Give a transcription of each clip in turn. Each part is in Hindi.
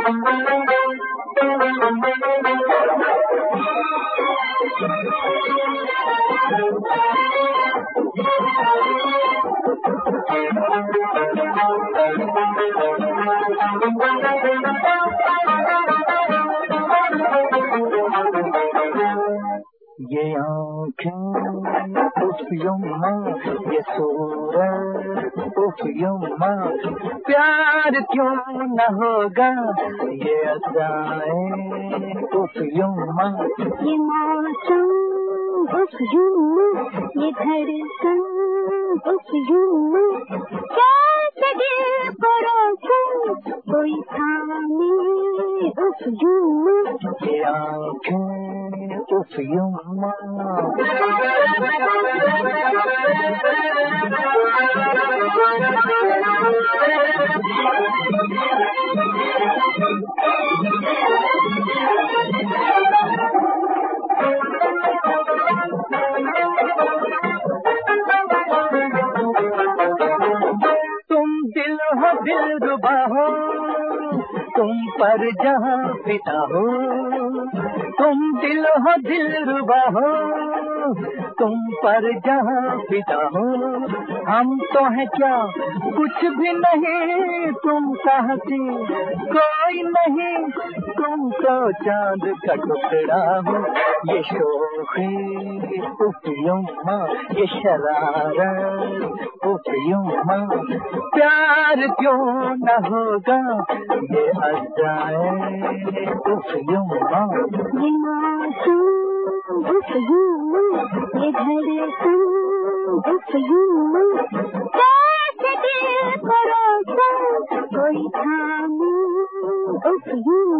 ये आँखें उफ यम्मा, ये सूरत उफ यम्मा, प्यार क्यों न होगा ये अदाएं उफ यम्मा। ये मौसम उफ यम्मा, ये धड़कन उफ यम्मा, कैसे दिल को रोकूं कोई थामे उफ यम्मा। ये आँखें उफ यम्मा, तुम दिल हो दिलरुबा हो, तुम पर जहाँ फिदा हो, तुम दिल हो दिलरुबा हो, तुम पर जहाँ फिदा हो। हम तो है क्या कुछ भी नहीं, तुम साहसी कोई नहीं, तुम तो चांद का टुकड़ा हो। ये शोखी उफ यम्मा, ये शरारत उफ यम्मा, प्यार क्यों न होगा ये अदाएं उफ यम्मा। ये मौसम उफ यम्मा, ये धड़कन उफ यम्मा, कैसे दिल को रोकूं कोई थामे उफ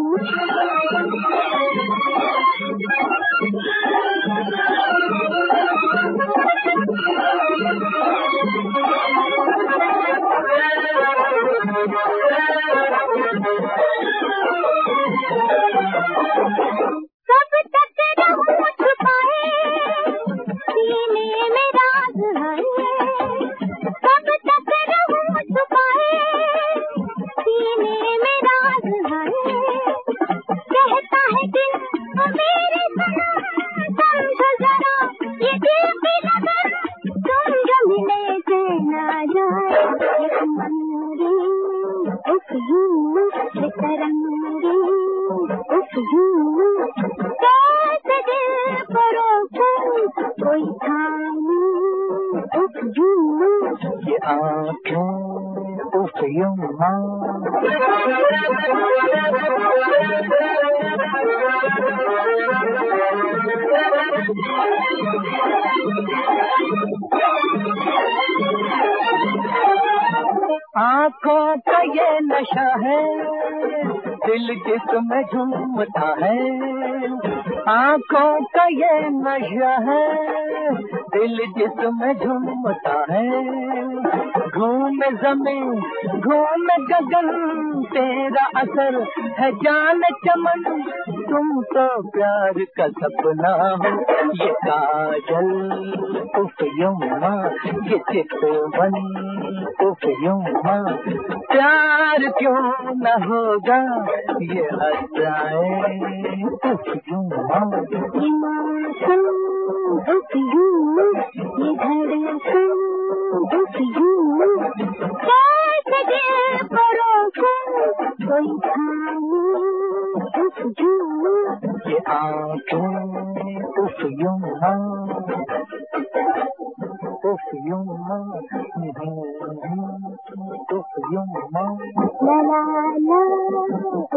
सब तक रहूं छुपाए सीने में राज है, सब तक रहूं छुपाए सीने में राज है, कहता है दिल मेरे सनम समझो जरा ये दिल की लगन, तुम जो मिले से ना जाए। एक मंदी उफ यम्मा, ये तरंगी उफ यम्मा, कैसे दिल को रोकूं कोई थामे उफ यम्मा। ये आँखें उफ यम्मा, आँखों का ये नशा है, दिल जिसमें झूमता है। आँखों का ये नशा है, दिल जिसमें झूमता है। घूमे जमीन घूमे गगन, तेरा असर है जान चमन, तुम तो प्यार का सपना हो। ये काजल उफ यम्मा, ये चितवन उफ यम्मा, प्यार क्यों न होगा ये अदाएं उफ यम्मा। ये मौसम उफ यम्मा, ये धड़कन उफ यम्मा, कैसे दिल को रोकूं कोई थामे उफ यम्मा। ये आँखें उफ यम्मा, उफ यम्मा, उफ यम्मा, ला ला ला